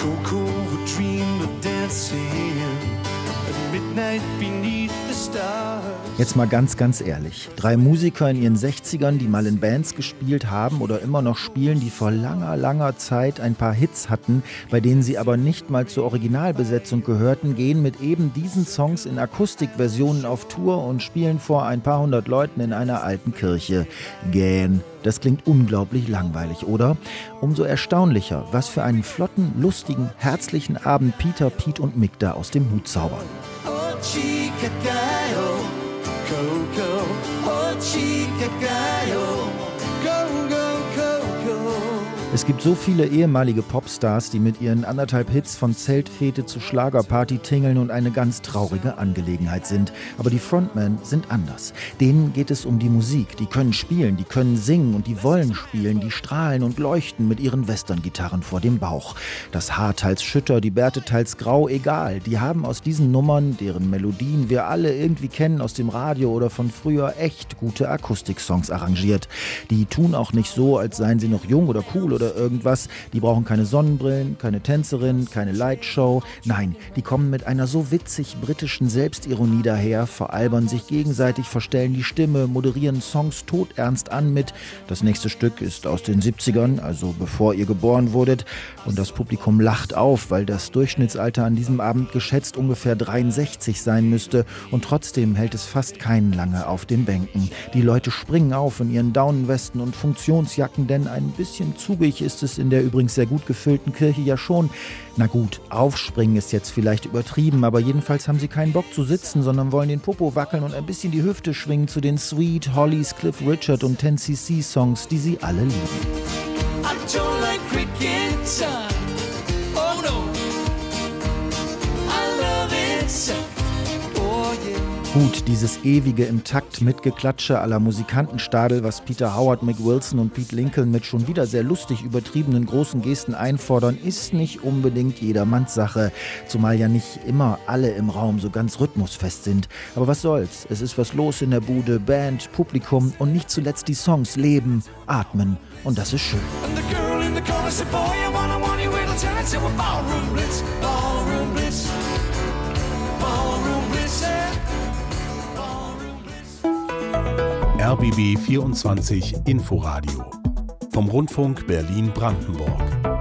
Coco would dream of dancing at midnight beneath the stars. Jetzt mal ganz, ganz ehrlich. 3 Musiker in ihren 60ern, die mal in Bands gespielt haben oder immer noch spielen, die vor langer, langer Zeit ein paar Hits hatten, bei denen sie aber nicht mal zur Originalbesetzung gehörten, gehen mit eben diesen Songs in Akustikversionen auf Tour und spielen vor ein paar hundert Leuten in einer alten Kirche. Gähn. Das klingt unglaublich langweilig, oder? Umso erstaunlicher, was für einen flotten, lustigen, herzlichen Abend Peter, Pete und Mick da aus dem Hut zaubern. Oh, chica gallo, Coco, oh, chica gallo, go, go, Coco. Es gibt so viele ehemalige Popstars, die mit ihren 1,5 Hits von Zeltfete zu Schlagerparty tingeln und eine ganz traurige Angelegenheit sind. Aber die Frontmen sind anders. Denen geht es um die Musik. Die können spielen, die können singen und die wollen spielen. Die strahlen und leuchten mit ihren Western-Gitarren vor dem Bauch. Das Haar teils schütter, die Bärte teils grau, egal. Die haben aus diesen Nummern, deren Melodien wir alle irgendwie kennen aus dem Radio oder von früher, echt gute Akustik-Songs arrangiert. Die tun auch nicht so, als seien sie noch jung oder cool oder irgendwas. Die brauchen keine Sonnenbrillen, keine Tänzerin, keine Lightshow. Nein, die kommen mit einer so witzig britischen Selbstironie daher, veralbern sich gegenseitig, verstellen die Stimme, moderieren Songs todernst an mit das nächste Stück ist aus den 70ern, also bevor ihr geboren wurdet. Und das Publikum lacht auf, weil das Durchschnittsalter an diesem Abend geschätzt ungefähr 63 sein müsste. Und trotzdem hält es fast keinen lange auf den Bänken. Die Leute springen auf in ihren Daunenwesten und Funktionsjacken, denn ein bisschen zugig ist es in der übrigens sehr gut gefüllten Kirche ja schon. Na gut, aufspringen ist jetzt vielleicht übertrieben, aber jedenfalls haben sie keinen Bock zu sitzen, sondern wollen den Popo wackeln und ein bisschen die Hüfte schwingen zu den Sweet, Hollies, Cliff Richard und 10cc Songs, die sie alle lieben. I don't like cricket, son. Oh no, I love it, son. Oh yeah. Gut, dieses ewige im Takt Mitgeklatsche à la Musikantenstadel, was Peter Howard, Mick Wilson und Pete Lincoln mit schon wieder sehr lustig übertriebenen großen Gesten einfordern, ist nicht unbedingt jedermanns Sache. Zumal ja nicht immer alle im Raum so ganz rhythmusfest sind. Aber was soll's? Es ist was los in der Bude, Band, Publikum und nicht zuletzt die Songs leben, atmen. Und das ist schön. And the girl in the corner said, boy, I want you little time. So we're ballroom blitz, ballroom blitz, ballroom blitz, ballroom blitz. RBB 24 Inforadio vom Rundfunk Berlin-Brandenburg.